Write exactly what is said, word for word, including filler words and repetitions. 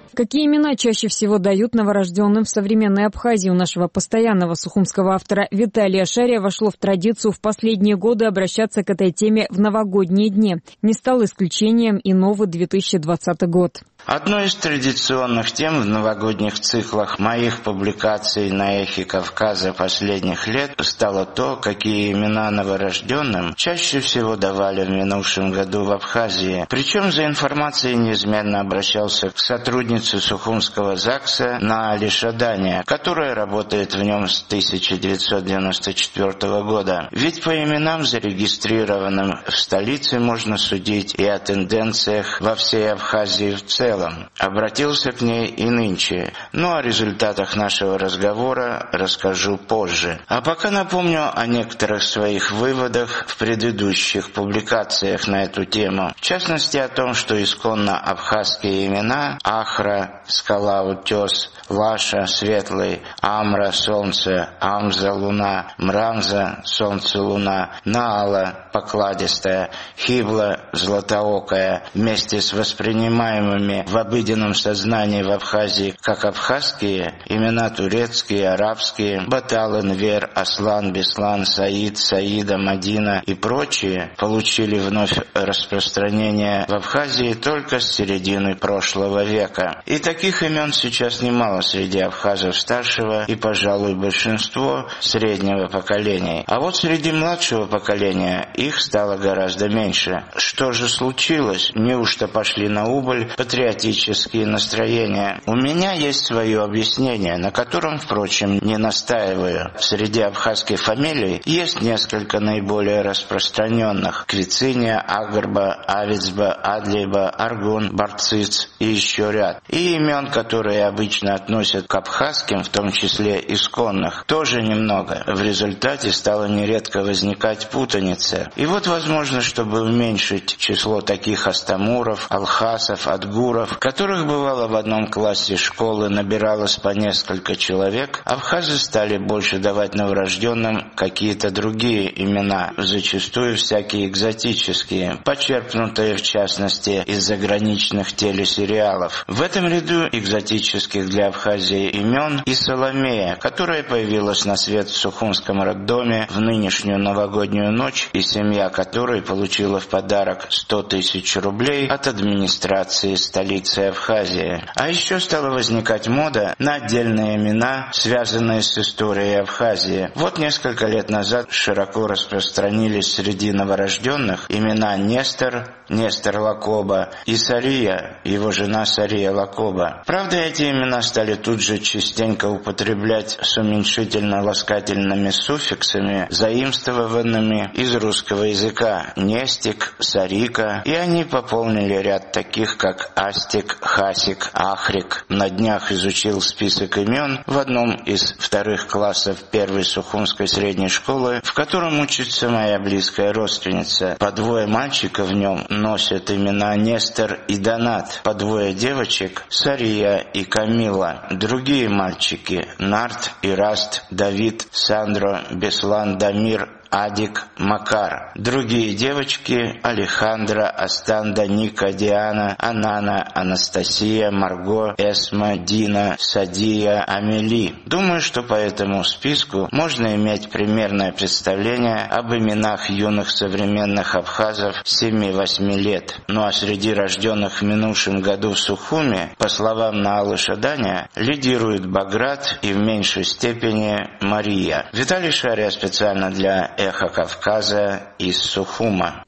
Какие имена чаще всего дают новорожденным в современной Абхазии? У нашего постоянного сухумского автора Виталия Шария вошло в традицию в последние годы обращаться к этой теме в новогодние дни. Не стал исключением и новый две тысячи двадцатый год. Одной из традиционных тем в новогодних циклах моих публикаций на «Эхе Кавказа» последних лет стало то, какие имена новорожденным чаще всего давали в минувшем году в Абхазии. Причем за информацией неизменно обращался к сотруднице Сухумского ЗАГСа Наали Шадания, которая работает в нем с тысяча девятьсот девяносто четвёртого года. Ведь по именам, зарегистрированным в столице, можно судить и о тенденциях во всей Абхазии в целом. Обратился к ней и нынче, но о результатах нашего разговора расскажу позже. А пока напомню о некоторых своих выводах в предыдущих публикациях на эту тему. В частности, о том, что исконно абхазские имена Ахра, скала, утес, Лаша, светлый, Амра, солнце, Амза, луна, Мрамза, солнце, луна, Наала, покладистая, Хибла, златоокая, вместе с воспринимаемыми в обыденном сознании в Абхазии как абхазские, имена турецкие, арабские, Батал, Энвер, Аслан, Беслан, Саид, Саида, Мадина и прочие получили вновь распространение в Абхазии только с середины прошлого века. И таких имен сейчас немало среди абхазов старшего и, пожалуй, большинство среднего поколения. А вот среди младшего поколения их стало гораздо меньше. Что же случилось? Неужто пошли на убыль патриотические настроения? У меня есть свое объяснение, на котором, впрочем, не настаиваю. Среди абхазских фамилий есть несколько наиболее распространенных: Квициния, Агарба, Авицба, Адлиба, Аргун, Барциц и еще ряд. И имен, которые обычно относят к абхазским, в том числе исконных, тоже немного. В результате стало нередко возникать путаница. И вот, возможно, чтобы уменьшить число таких астамуров, алхасов, адгуров, которых бывало в одном классе школы набиралось по несколько человек, абхазы стали больше давать новорожденным какие-то другие имена, зачастую всякие экзотические, почерпнутые в частности из заграничных телесериалов. В этом ряду экзотических для Абхазии имен и Соломея, которая появилась на свет в Сухумском роддоме в нынешнюю новогоднюю ночь, и семья которой получила в подарок сто тысяч рублей от администрации столицы Абхазии. А еще стала возникать мода на отдельные имена, связанные с историей Абхазии. Вот несколько лет назад широко распространились среди новорожденных имена Нестор, Нестор Лакоба, и Сария, его жена Сария Лакоба. Правда, эти имена стали тут же частенько употреблять с уменьшительно-ласкательными суффиксами, заимствованными из русского языка: Нестик, Сарика, и они пополнили ряд таких, как Астик, Хасик, Ахрик. На днях изучил список имен в одном из вторых классов первой Сухумской средней школы, в котором учится моя близкая родственница. По двое мальчиков в нем носят имена Нестор и Донат, по двое девочек — Сария и Камила. Другие мальчики — Нарт, Ираст, Давид, Сандро, Беслан, Дамир, Адик, Макар. Другие девочки — Алехандра, Астанда, Ника, Диана, Анана, Анастасия, Марго, Эсма, Дина, Садия, Амели. Думаю, что по этому списку можно иметь примерное представление об именах юных современных абхазов семи-восьми лет. Ну а среди рожденных в минувшем году в Сухуме, по словам Наалы Шадания, лидирует Баграт и в меньшей степени Мария. Виталий Шария специально для «Эхо Кавказа» из Сухума.